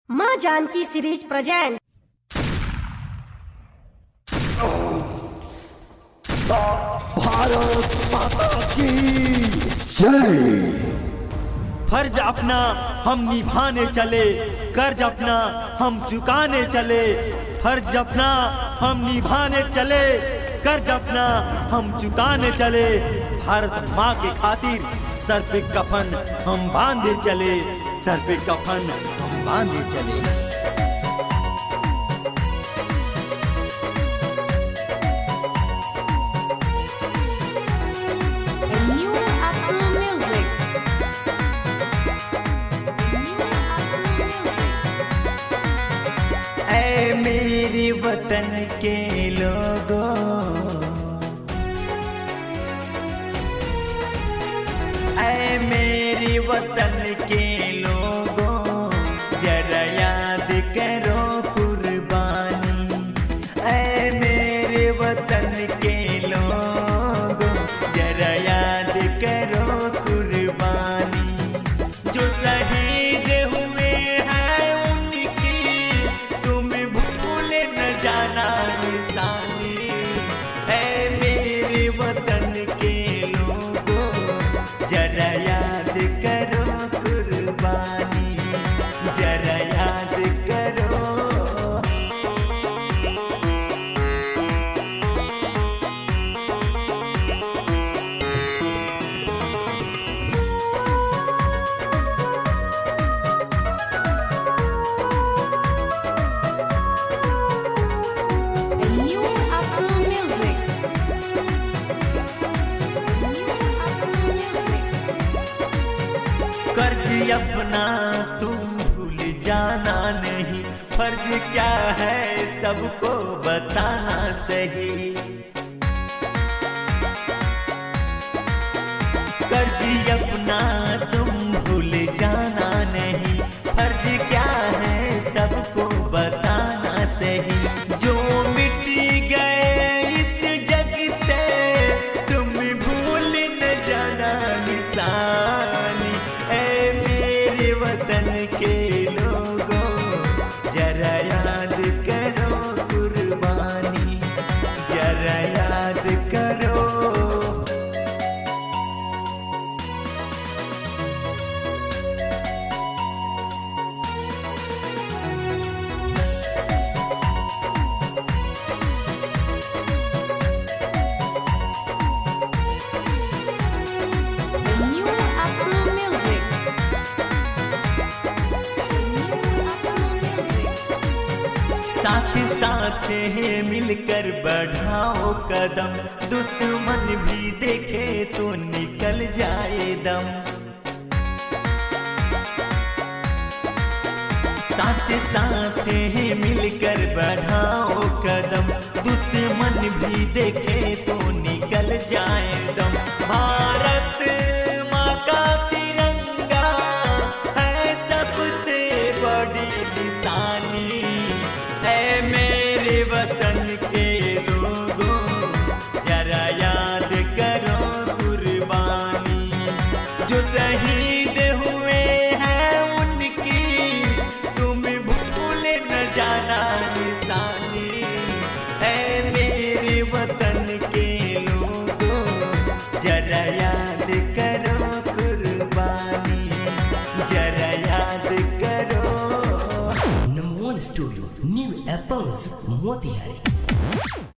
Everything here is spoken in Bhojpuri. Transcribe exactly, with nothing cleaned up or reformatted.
माँ जानकी सीरीज प्रेजेंट। भारत माता की जय। फर्ज अपना हम निभाने चले, कर्ज अपना हम चुकाने चले। फर्ज अपना हम निभाने चले, कर्ज अपना हम चुकाने चले। भारत माँ के खातिर सर पे कफन हम बांधे चले, सर पे कफन हम बांधे चले। ऐ मेरे वतन के लोगों, ऐ मेरे वतन के लोगों, जरा याद करो कुर्बानी। ऐ मेरे वतन के लोगों, जरा याद करो कुर्बानी। जो शहीद हुए हैं उनकी तुम भूल न जाना निशानी। ऐ मेरे वतन के लोगों, जरा याद करो कुर्बानी, जरा याद करो। कर्ज अपना तुम भूल जाना नहीं, फर्ज क्या है सबको बताना सही। कर्ज अपना तुम भूल जाना नहीं, फर्ज क्या है सबको बताना सही। जो मिट गए इस जग से तुम भूल न जाना निशानी। ऐ मेरे वतन के लोगों, जरा याद करो कुर्बानी, जरा याद करो। साथ साथ है मिलकर बढ़ाओ कदम, दुश्मन भी देखे तो निकल जाए दम। साथ साथ है मिलकर बढ़ाओ कदम, दुश्मन भी देखे तो निकल जाए दम। भारत माँ का तिरंगा है सबसे बड़ी निशानी। ऐ मेरे वतन के लोगों, जरा याद करो कुर्बानी। जो शहीद हुए हैं उनकी तुम भूल न जाना निशानी। ऐ मेरे वतन के लोगों, जरा याद करो कुर्बानी, जरा याद करो। Number one studio, New Apples, Motihari.